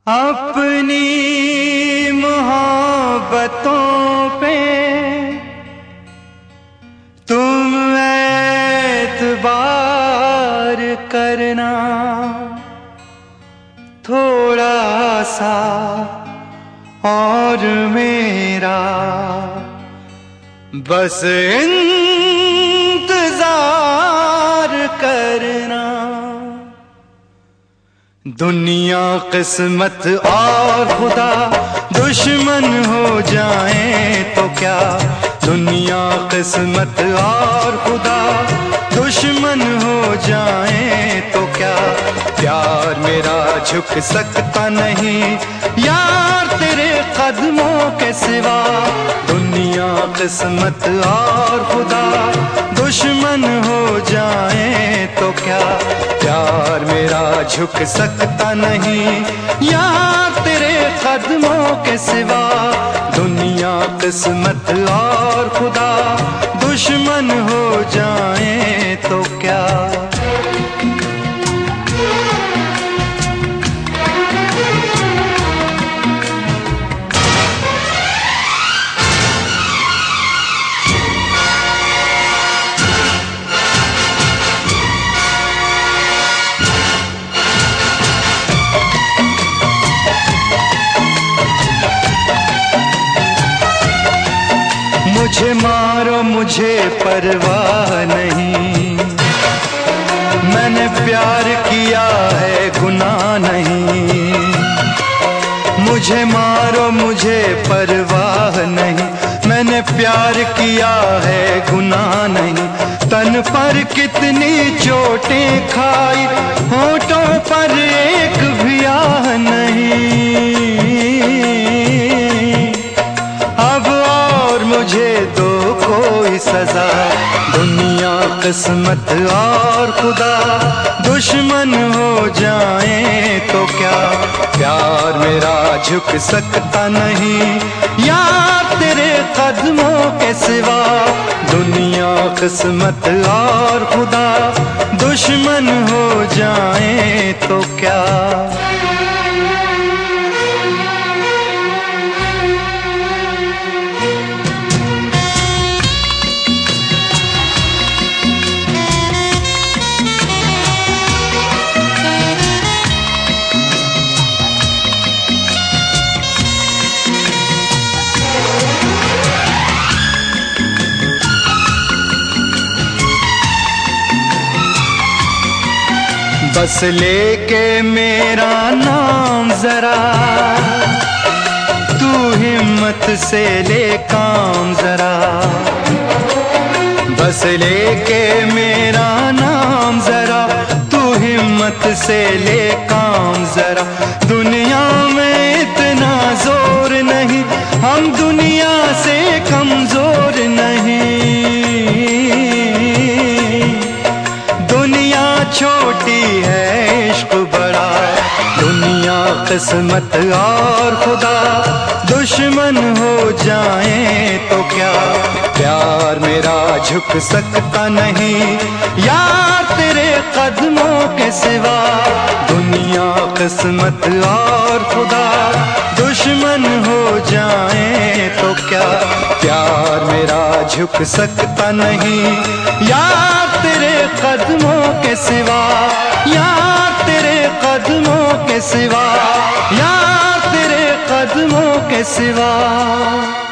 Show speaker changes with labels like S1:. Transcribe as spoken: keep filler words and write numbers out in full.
S1: अपनी मोहब्बतों पे तुम एतबार करना, थोड़ा सा और मेरा बस इंतजार करना। दुनिया किस्मत और खुदा दुश्मन हो जाएं तो क्या, दुनिया किस्मत और खुदा दुश्मन हो जाएं तो क्या, प्यार मेरा झुक सकता नहीं यार तेरे कदमों के सिवा। दुनिया किस्मत और खुदा दुश्मन हो जाएं तो क्या, प्यार मेरा झुक सकता नहीं यार तेरे कदमों के सिवा। दुनिया किस्मत और खुदा दुश्मन हो जाएं तो क्या। मुझे मारो मुझे परवाह नहीं, मैंने प्यार किया है गुनाह नहीं। मुझे मारो मुझे परवाह नहीं, मैंने प्यार किया है गुनाह नहीं। तन पर कितनी चोटें खाई, होठों पर एक भी आह नहीं। अब और मुझे दो कोई सजा, दुनिया किस्मत और खुदा दुश्मन हो जाएं तो क्या, प्यार मेरा झुक सकता नहीं यार तेरे कदमों के सिवा। दुनिया किस्मत और खुदा दुश्मन हो जाएं तो क्या। बस लेके मेरा नाम जरा, तू हिम्मत से ले काम जरा। बस लेके मेरा नाम जरा, तू हिम्मत से ले काम जरा। दुनिया में इतना जोर नहीं, हम दुनिया से कमजोर नहीं। दुनिया छोटी है इश्क बड़ा, दुनिया किस्मत और खुदा दुश्मन हो जाएं तो क्या, प्यार मेरा झुक सकता नहीं यार तेरे कदमों के सिवा। दुनिया किस्मत और खुदा दुश्मन हो जाएं तो क्या, प्यार मेरा झुक सकता नहीं यार तेरे कदमों के सिवा। यार तेरे कदमों के सिवा, यार तेरे कदमों के सिवा।